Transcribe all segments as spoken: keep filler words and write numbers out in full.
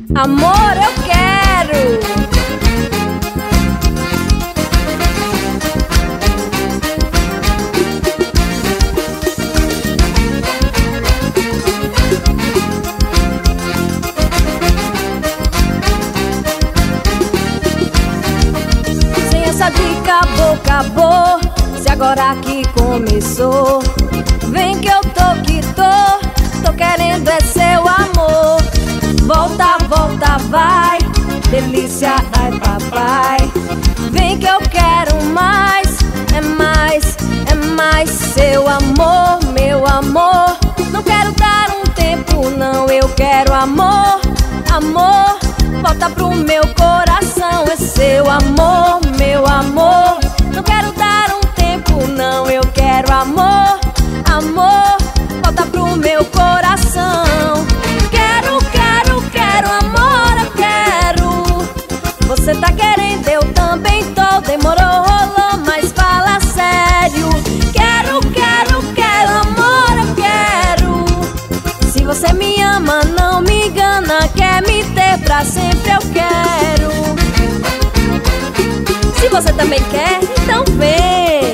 Amor, eu quero. Sem essa de acabou, acabou. Se agora que começou, vem que eu tô que tô. Tô querendo é seu amor. Volta, volta, vai, delícia, ai papai. Vem que eu quero mais, é mais, é mais seu amor, meu amor. Não quero dar um tempo, não, eu quero amor, amor. Volta pro meu coração, é seu amor, meu amor. Não quero dar um tempo, não, eu quero amor, amor. Volta pro meu coração. Quero, quero, quero amor, eu quero. Você tá querendo, eu também tô. Demorou, rolou, mas fala sério. Quero, quero, quero amor, eu quero. Se você me ama, não me engana. Quer me ter pra sempre, eu quero. Se você também quer, então vem.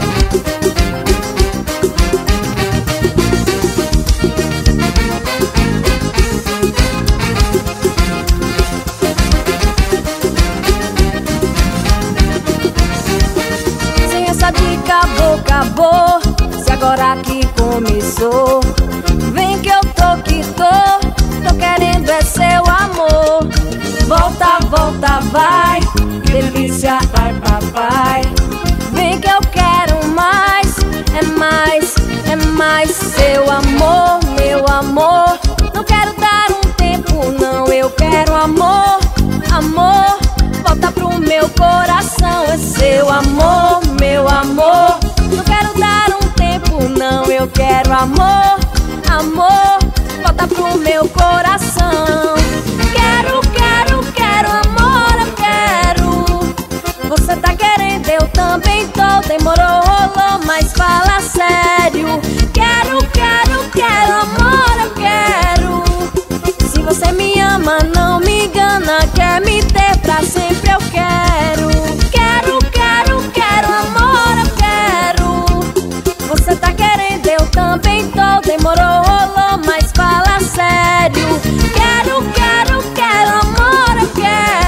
Acabou, acabou. Se agora que começou, vem que eu tô que tô. Tô querendo é seu amor. Volta, volta, vai, delícia, ai papai. Vem que eu quero mais, é mais, é mais seu amor, meu amor. Não quero dar um tempo, não, eu quero amor, amor. Volta pro meu coração, é seu amor, meu amor. Não quero dar um tempo, não, eu quero amor, amor. Volta pro meu coração. Quero, quero, quero amor, eu quero. Você tá querendo, eu também tô. Demorou, rolou, mas fala sério. Quero, quero, quero amor, eu quero. Se você me ama, não me engana. Quer me ter pra sempre, eu quero. Quero, quero, quero amor, eu quero. Você tá querendo, eu também tô. Demorou, rolou, mas fala sério. Quero, quero, quero amor, eu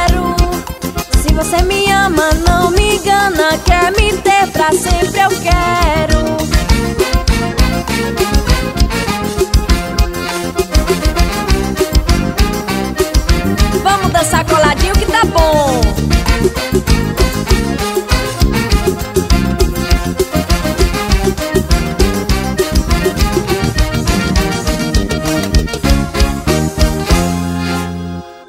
quero. Se você me ama, não me engana. Quer me ter pra sempre, eu quero.